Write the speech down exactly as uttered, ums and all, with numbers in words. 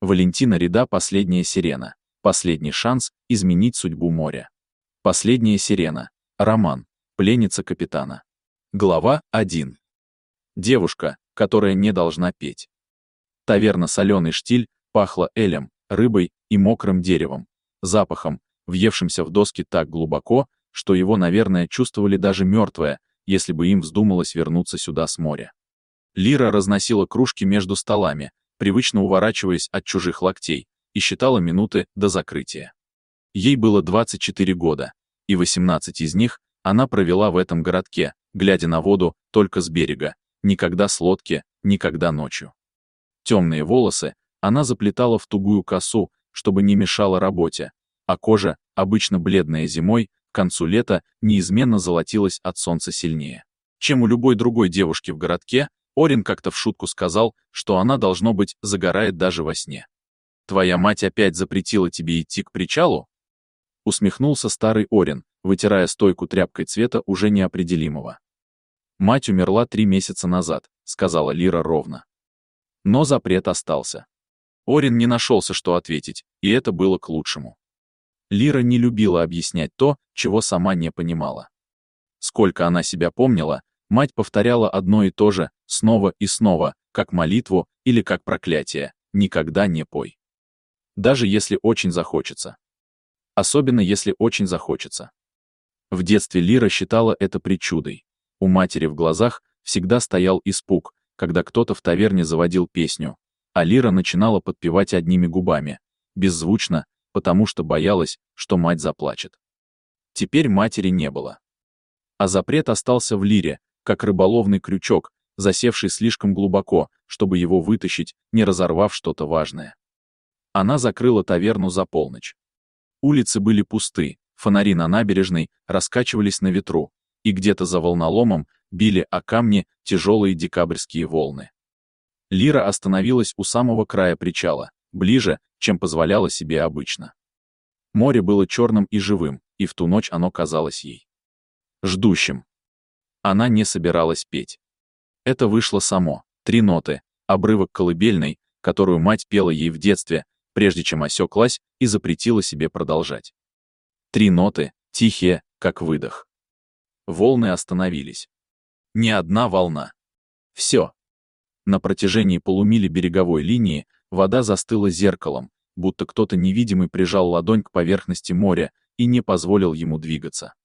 Валентина Реда «Последняя сирена». Последний шанс изменить судьбу моря. Последняя сирена. Роман. Пленница капитана. Глава первая. Девушка, которая не должна петь. Таверна «Соленый штиль» пахла элем, рыбой и мокрым деревом, запахом, въевшимся в доски так глубоко, что его, наверное, чувствовали даже мертвые, если бы им вздумалось вернуться сюда с моря. Лира разносила кружки между столами, привычно уворачиваясь от чужих локтей, и считала минуты до закрытия. Ей было двадцать четыре года, и восемнадцать из них она провела в этом городке, глядя на воду только с берега, никогда с лодки, никогда ночью. Темные волосы она заплетала в тугую косу, чтобы не мешало работе, а кожа, обычно бледная зимой, к концу лета неизменно золотилась от солнца сильнее, чем у любой другой девушки в городке. Орин как-то в шутку сказал, что она, должно быть, загорает даже во сне. «Твоя мать опять запретила тебе идти к причалу?» Усмехнулся старый Орин, вытирая стойку тряпкой цвета уже неопределимого. «Мать умерла три месяца назад», — сказала Лира ровно. Но запрет остался. Орин не нашелся, что ответить, и это было к лучшему. Лира не любила объяснять то, чего сама не понимала. Сколько она себя помнила, мать повторяла одно и то же, снова и снова, как молитву или как проклятие: «Никогда не пой». Даже если очень захочется. Особенно если очень захочется. В детстве Лира считала это причудой. У матери в глазах всегда стоял испуг, когда кто-то в таверне заводил песню, а Лира начинала подпевать одними губами, беззвучно, потому что боялась, что мать заплачет. Теперь матери не было. А запрет остался в Лире, как рыболовный крючок, засевший слишком глубоко, чтобы его вытащить, не разорвав что-то важное. Она закрыла таверну за полночь. Улицы были пусты, фонари на набережной раскачивались на ветру, и где-то за волноломом били о камни тяжелые декабрьские волны. Лира остановилась у самого края причала, ближе, чем позволяла себе обычно. Море было черным и живым, и в ту ночь оно казалось ей ждущим. Она не собиралась петь. Это вышло само, три ноты, обрывок колыбельной, которую мать пела ей в детстве, прежде чем осеклась и запретила себе продолжать. Три ноты, тихие, как выдох. Волны остановились. Ни одна волна. Все. На протяжении полумили береговой линии вода застыла зеркалом, будто кто-то невидимый прижал ладонь к поверхности моря и не позволил ему двигаться.